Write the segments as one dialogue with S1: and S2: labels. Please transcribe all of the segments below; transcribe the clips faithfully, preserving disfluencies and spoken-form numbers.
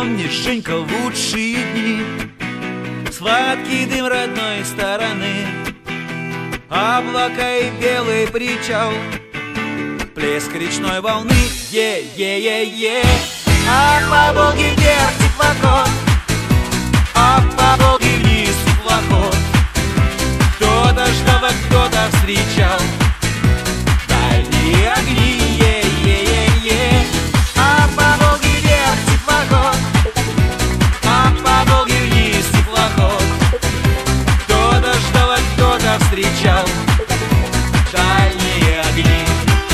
S1: помнишь, Женька, лучшие дни, сладкий дым родной стороны, облака и белый причал, плеск речной волны, е-е-е-е. А по Волге вверх теплоход, а по Волге вниз теплоход. Кто-то ждал, а кто-то встречал дальние огни, е-е-е-е. А по Волге вверх теплоход, а по Волге вниз теплоход. Кто-то ждал, а кто-то встречал дальние огни.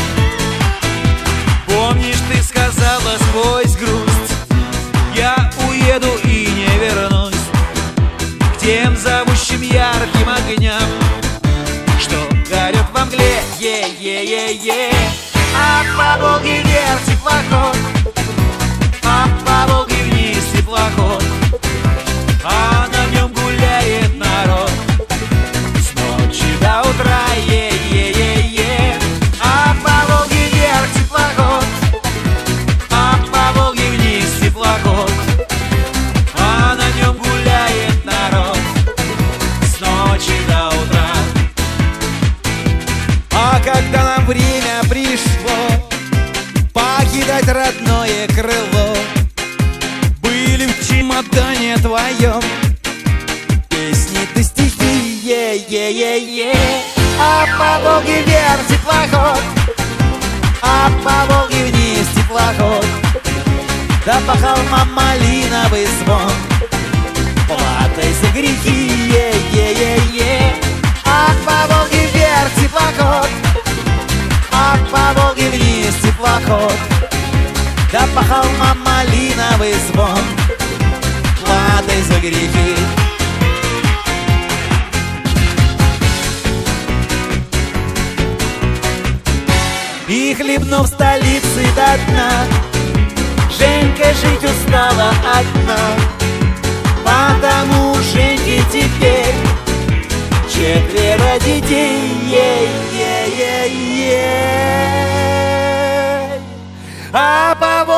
S1: Помнишь, ты сказала сквозь грусть: я уеду и не вернусь к тем зовущим ярким огням, что горят во мгле, е-е-е-е. А по Волге вверх теплоход, а по Волге вниз теплоход, а на нем гуляет народ с ночи до утра, е-е-е-е. А по Волге вверх теплоход, а по Волге вниз теплоход, а на нем гуляет народ с ночи до утра. А когда нам время пришло покидать родное крыло, были в чемодане твоем песни да стихи, е-е-е-е. А по Волге вверх теплоход, а по Волге вниз теплоход, да по холмам малиновый звон, платой за грехи, е-е-е-е. А по Волге вверх теплоход, а по Волге вниз теплоход, да по холмам малиновый звон, платой за грехи. И хлебнув столицы до дна, Женька жить устала одна, потому у Женьки теперь четверо детей, е-е-е-е. А по